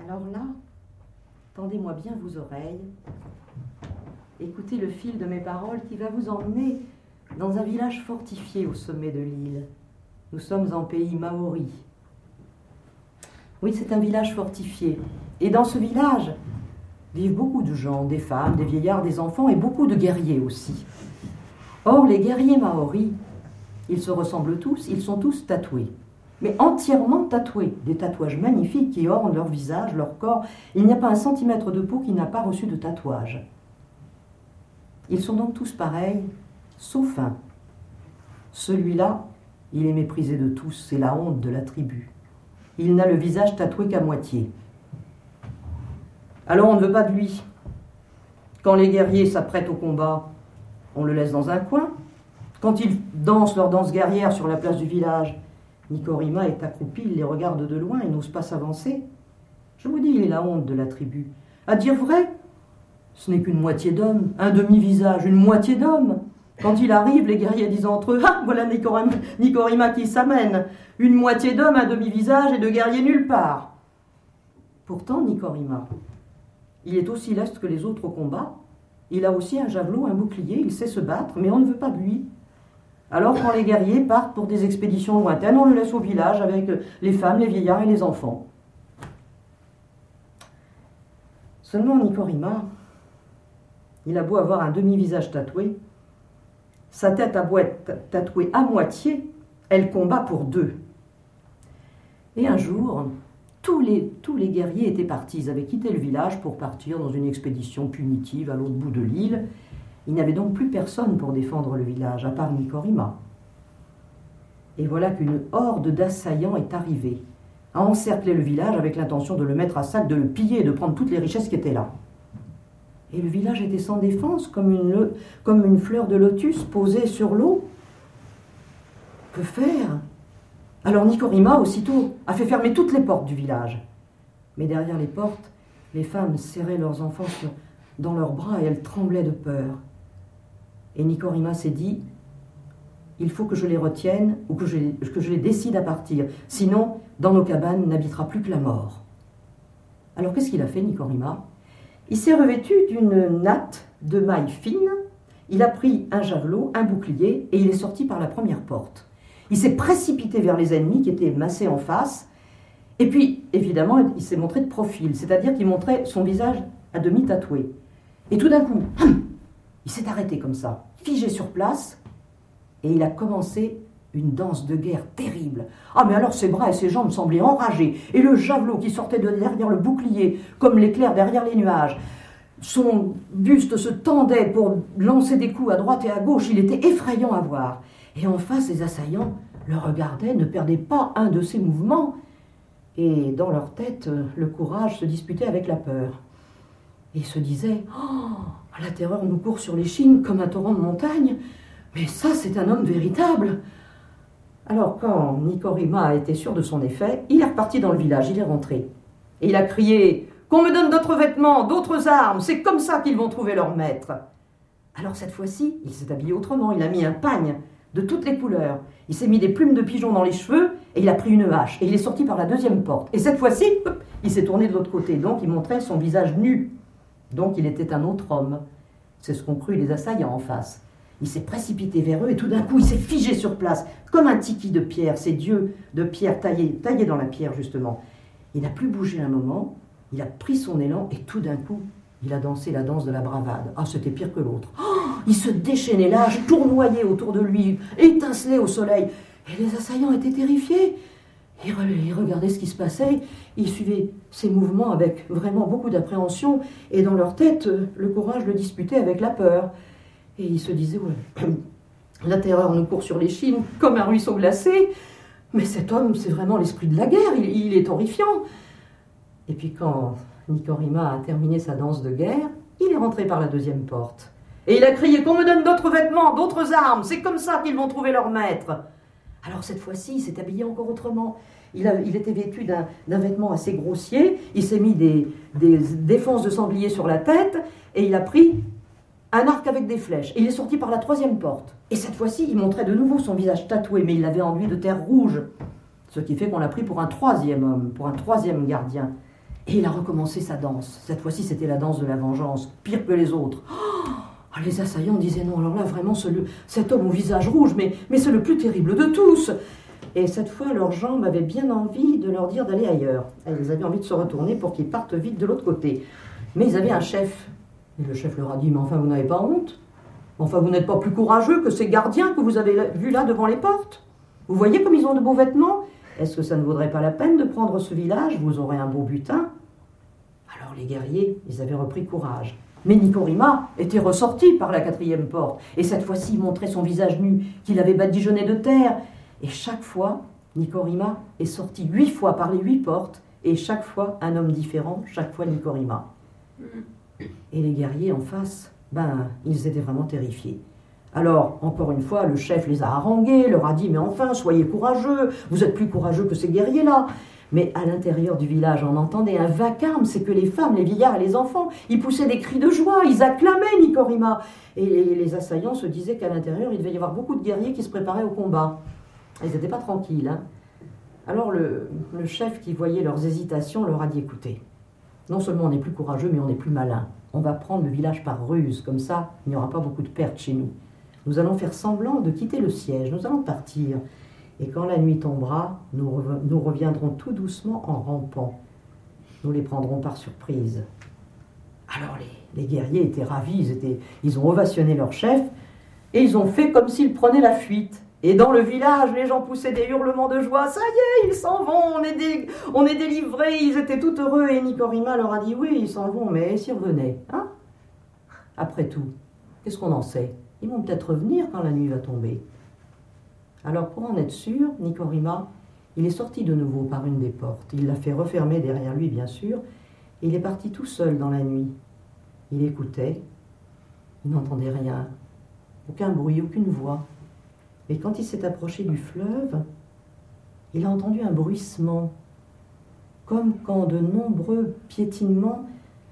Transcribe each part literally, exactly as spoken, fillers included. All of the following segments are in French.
Alors là, tendez-moi bien vos oreilles, écoutez le fil de mes paroles qui va vous emmener dans un village fortifié au sommet de l'île. Nous sommes en pays maori. Oui, c'est un village fortifié. Et dans ce village vivent beaucoup de gens, des femmes, des vieillards, des enfants et beaucoup de guerriers aussi. Or, les guerriers maoris, ils se ressemblent tous, ils sont tous tatoués. Mais entièrement tatoués, des tatouages magnifiques qui ornent leur visage, leur corps. Il n'y a pas un centimètre de peau qui n'a pas reçu de tatouage. Ils sont donc tous pareils, sauf un. Celui-là, il est méprisé de tous, c'est la honte de la tribu. Il n'a le visage tatoué qu'à moitié. Alors on ne veut pas de lui. Quand les guerriers s'apprêtent au combat, on le laisse dans un coin. Quand ils dansent leur danse guerrière sur la place du village, Nikorima est accroupi, il les regarde de loin, il n'ose pas s'avancer. Je vous dis, il est la honte de la tribu. À dire vrai, ce n'est qu'une moitié d'homme, un demi-visage, une moitié d'homme. Quand il arrive, les guerriers disent entre eux, « Ah, voilà Nikorima, Nikorima qui s'amène. Une moitié d'homme, un demi-visage et de guerrier nulle part. » Pourtant, Nikorima, il est aussi leste que les autres au combat. Il a aussi un javelot, un bouclier, il sait se battre, mais on ne veut pas de lui. Alors, quand les guerriers partent pour des expéditions lointaines, on le laisse au village avec les femmes, les vieillards et les enfants. Seulement, Nikorima, il a beau avoir un demi-visage tatoué, sa tête a beau être tatouée à moitié, elle combat pour deux. Et un jour, tous les, tous les guerriers étaient partis, ils avaient quitté le village pour partir dans une expédition punitive à l'autre bout de l'île. Il n'y avait donc plus personne pour défendre le village, à part Nikorima. Et voilà qu'une horde d'assaillants est arrivée, a encerclé le village avec l'intention de le mettre à sac, de le piller et de prendre toutes les richesses qui étaient là. Et le village était sans défense, comme une, comme une fleur de lotus posée sur l'eau. Que faire? Alors Nikorima, aussitôt, a fait fermer toutes les portes du village. Mais derrière les portes, les femmes serraient leurs enfants sur, dans leurs bras et elles tremblaient de peur. Et Nikorima s'est dit, il faut que je les retienne ou que je, que je les décide à partir. Sinon, dans nos cabanes n'habitera plus que la mort. Alors qu'est-ce qu'il a fait, Nikorima? Il s'est revêtu d'une natte de maille fine, il a pris un javelot, un bouclier, et il est sorti par la première porte. Il s'est précipité vers les ennemis qui étaient massés en face, et puis, évidemment, il s'est montré de profil, c'est-à-dire qu'il montrait son visage à demi tatoué. Et tout d'un coup, il s'est arrêté comme ça, figé sur place, et il a commencé une danse de guerre terrible. Ah, mais alors ses bras et ses jambes semblaient enragés, et le javelot qui sortait de derrière le bouclier, comme l'éclair derrière les nuages. Son buste se tendait pour lancer des coups à droite et à gauche, il était effrayant à voir. Et en face, les assaillants le regardaient, ne perdaient pas un de ses mouvements, et dans leur tête, le courage se disputait avec la peur. Et ils se disaient, oh, la terreur nous court sur l'échine comme un torrent de montagne, mais ça, c'est un homme véritable. Alors, quand Nikorima a été sûr de son effet, il est reparti dans le village, il est rentré. Et il a crié, qu'on me donne d'autres vêtements, d'autres armes, c'est comme ça qu'ils vont trouver leur maître. Alors cette fois-ci, il s'est habillé autrement, il a mis un pagne de toutes les couleurs. Il s'est mis des plumes de pigeon dans les cheveux et il a pris une hache. Et il est sorti par la deuxième porte. Et cette fois-ci, il s'est tourné de l'autre côté. Donc il montrait son visage nu. Donc il était un autre homme. C'est ce qu'ont cru les assaillants en face. Il s'est précipité vers eux et tout d'un coup, il s'est figé sur place, comme un tiki de pierre, ces dieux de pierre taillés, taillés dans la pierre justement. Il n'a plus bougé un moment, il a pris son élan et tout d'un coup, il a dansé la danse de la bravade. Ah, c'était pire que l'autre. Oh, il se déchaînait l'âge, tournoyait autour de lui, étincelait au soleil. Et les assaillants étaient terrifiés. Ils, re ils regardaient ce qui se passait, ils suivaient ses mouvements avec vraiment beaucoup d'appréhension. Et dans leur tête, le courage le disputait avec la peur. Et ils se disaient, ouais, la terreur nous court sur l'échine comme un ruisseau glacé. Mais cet homme, c'est vraiment l'esprit de la guerre, il, il est horrifiant. Et puis quand Nikorima a terminé sa danse de guerre, il est rentré par la deuxième porte. Et il a crié qu'on me donne d'autres vêtements, d'autres armes, c'est comme ça qu'ils vont trouver leur maître. Alors cette fois-ci, il s'est habillé encore autrement. Il, a, il était vêtu d'un vêtement assez grossier, il s'est mis des, des défenses de sanglier sur la tête, et il a pris un arc avec des flèches. Et il est sorti par la troisième porte. Et cette fois-ci, il montrait de nouveau son visage tatoué, mais il l'avait enduit de terre rouge. Ce qui fait qu'on l'a pris pour un troisième homme, pour un troisième gardien. Et il a recommencé sa danse. Cette fois-ci, c'était la danse de la vengeance, pire que les autres. Oh, les assaillants disaient non, alors là, vraiment, ce, cet homme au visage rouge, mais, mais c'est le plus terrible de tous. Et cette fois, leurs jambes avaient bien envie de leur dire d'aller ailleurs. Elles avaient envie de se retourner pour qu'ils partent vite de l'autre côté. Mais ils avaient un chef. Et le chef leur a dit, mais enfin, vous n'avez pas honte? Enfin, vous n'êtes pas plus courageux que ces gardiens que vous avez vus là devant les portes? Vous voyez comme ils ont de beaux vêtements? Est-ce que ça ne vaudrait pas la peine de prendre ce village? Vous aurez un beau butin. Alors les guerriers, ils avaient repris courage. Mais Nicorima était ressorti par la quatrième porte. Et cette fois-ci, il montrait son visage nu, qu'il avait badigeonné de terre. Et chaque fois, Nicorima est sorti huit fois par les huit portes. Et chaque fois, un homme différent, chaque fois Nicorima. Et les guerriers en face, ben, ils étaient vraiment terrifiés. Alors, encore une fois, le chef les a harangués, leur a dit « Mais enfin, soyez courageux, vous êtes plus courageux que ces guerriers-là » Mais à l'intérieur du village, on entendait un vacarme, c'est que les femmes, les vieillards et les enfants, ils poussaient des cris de joie, ils acclamaient Nicorima. Et les assaillants se disaient qu'à l'intérieur, il devait y avoir beaucoup de guerriers qui se préparaient au combat. Ils n'étaient pas tranquilles. Hein. Alors le, le chef qui voyait leurs hésitations leur a dit « Écoutez, non seulement on est plus courageux, mais on est plus malin. On va prendre le village par ruse, comme ça, il n'y aura pas beaucoup de pertes chez nous. Nous allons faire semblant de quitter le siège, nous allons partir. Et quand la nuit tombera, nous, rev- nous reviendrons tout doucement en rampant. Nous les prendrons par surprise. » Alors les, les guerriers étaient ravis, ils, étaient, ils ont ovationné leur chef, et ils ont fait comme s'ils prenaient la fuite. Et dans le village, les gens poussaient des hurlements de joie. « Ça y est, ils s'en vont, on est, dé- on est délivrés !» Ils étaient tout heureux, et Nicorima leur a dit « Oui, ils s'en vont, mais s'ils revenaient, hein ?» Après tout, qu'est-ce qu'on en sait? Ils vont peut-être revenir quand la nuit va tomber. Alors pour en être sûr, Nicorima, il est sorti de nouveau par une des portes. Il l'a fait refermer derrière lui, bien sûr, et il est parti tout seul dans la nuit. Il écoutait, il n'entendait rien, aucun bruit, aucune voix. Mais quand il s'est approché du fleuve, il a entendu un bruissement, comme quand de nombreux piétinements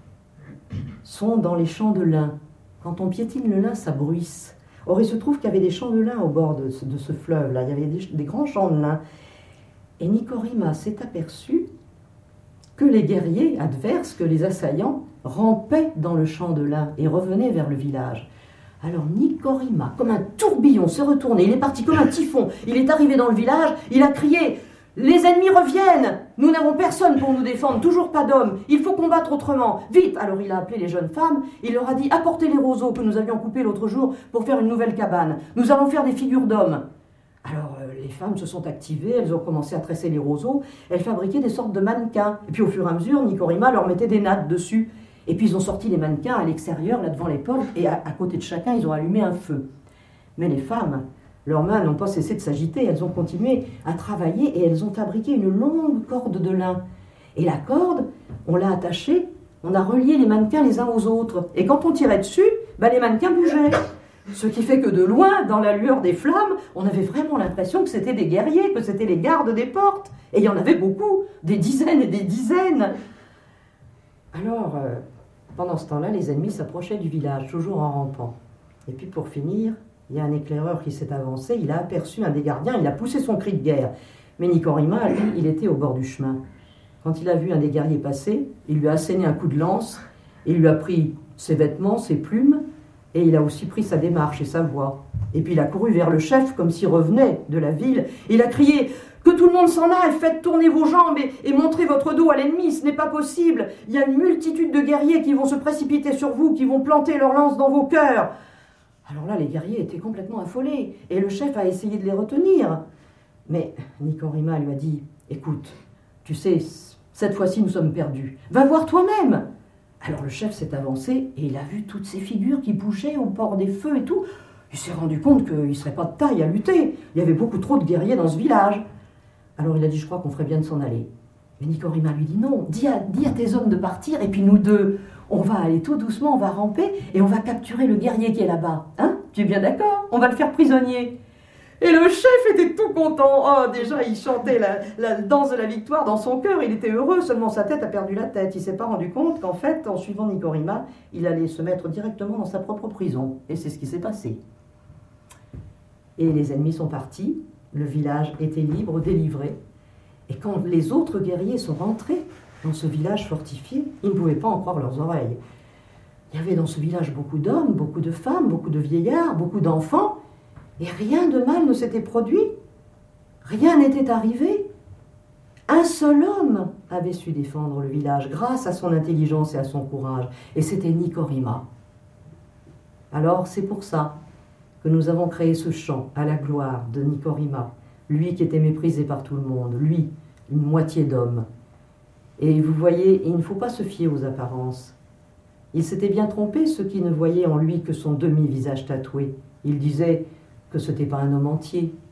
sont dans les champs de lin. Quand on piétine le lin, ça bruisse. Or, il se trouve qu'il y avait des champs de lin au bord de ce, de ce fleuve-là. Il y avait des, des grands champs de lin. Et Nicorima s'est aperçu que les guerriers adverses, que les assaillants, rampaient dans le champ de lin et revenaient vers le village. Alors Nicorima, comme un tourbillon, s'est retourné. Il est parti comme un typhon. Il est arrivé dans le village. Il a crié « Les ennemis reviennent! Nous n'avons personne pour nous défendre, toujours pas d'hommes. Il faut combattre autrement. Vite !» Alors il a appelé les jeunes femmes. Il leur a dit « Apportez les roseaux que nous avions coupés l'autre jour pour faire une nouvelle cabane. Nous allons faire des figures d'hommes. » Alors euh, les femmes se sont activées. Elles ont commencé à tresser les roseaux. Elles fabriquaient des sortes de mannequins. Et puis au fur et à mesure, Nicorima leur mettait des nattes dessus. Et puis ils ont sorti les mannequins à l'extérieur, là devant les portes. Et à, à côté de chacun, ils ont allumé un feu. Mais les femmes... leurs mains n'ont pas cessé de s'agiter, elles ont continué à travailler et elles ont fabriqué une longue corde de lin. Et la corde, on l'a attachée, on a relié les mannequins les uns aux autres. Et quand on tirait dessus, bah les mannequins bougeaient. Ce qui fait que de loin, dans la lueur des flammes, on avait vraiment l'impression que c'était des guerriers, que c'était les gardes des portes. Et il y en avait beaucoup, des dizaines et des dizaines. Alors, euh, pendant ce temps-là, les ennemis s'approchaient du village, toujours en rampant. Et puis pour finir... il y a un éclaireur qui s'est avancé, il a aperçu un des gardiens, il a poussé son cri de guerre. Mais Nicorima, lui, il était au bord du chemin. Quand il a vu un des guerriers passer, il lui a asséné un coup de lance, il lui a pris ses vêtements, ses plumes, et il a aussi pris sa démarche et sa voix. Et puis il a couru vers le chef comme s'il revenait de la ville. Il a crié « Que tout le monde s'en aille, faites tourner vos jambes et, et montrez votre dos à l'ennemi, ce n'est pas possible. Il y a une multitude de guerriers qui vont se précipiter sur vous, qui vont planter leurs lances dans vos cœurs. » Alors là, les guerriers étaient complètement affolés, et le chef a essayé de les retenir. Mais Nicorima lui a dit « Écoute, tu sais, cette fois-ci nous sommes perdus. Va voir toi-même !» Alors le chef s'est avancé, et il a vu toutes ces figures qui bougeaient au port des feux et tout. Il s'est rendu compte qu'il ne serait pas de taille à lutter. Il y avait beaucoup trop de guerriers dans ce village. Alors il a dit « Je crois qu'on ferait bien de s'en aller. » Mais Nicorima lui dit « Non, dis à, dis à tes hommes de partir, et puis nous deux... on va aller tout doucement, on va ramper et on va capturer le guerrier qui est là-bas. Hein? Tu es bien d'accord? On va le faire prisonnier. » Et le chef était tout content. Oh, déjà, il chantait la, la danse de la victoire dans son cœur. Il était heureux, seulement sa tête a perdu la tête. Il ne s'est pas rendu compte qu'en fait, en suivant Nicorima, il allait se mettre directement dans sa propre prison. Et c'est ce qui s'est passé. Et les ennemis sont partis. Le village était libre, délivré. Et quand les autres guerriers sont rentrés, dans ce village fortifié. Ils ne pouvaient pas en croire leurs oreilles. Il y avait dans ce village beaucoup d'hommes, beaucoup de femmes, beaucoup de vieillards, beaucoup d'enfants, et rien de mal ne s'était produit. Rien n'était arrivé. Un seul homme avait su défendre le village grâce à son intelligence et à son courage, et c'était Nicorima. Alors c'est pour ça que nous avons créé ce chant à la gloire de Nicorima, lui qui était méprisé par tout le monde, lui, une moitié d'homme. Et vous voyez, il ne faut pas se fier aux apparences. Il s'était bien trompé, ceux qui ne voyaient en lui que son demi-visage tatoué. Ils disaient que ce n'était pas un homme entier,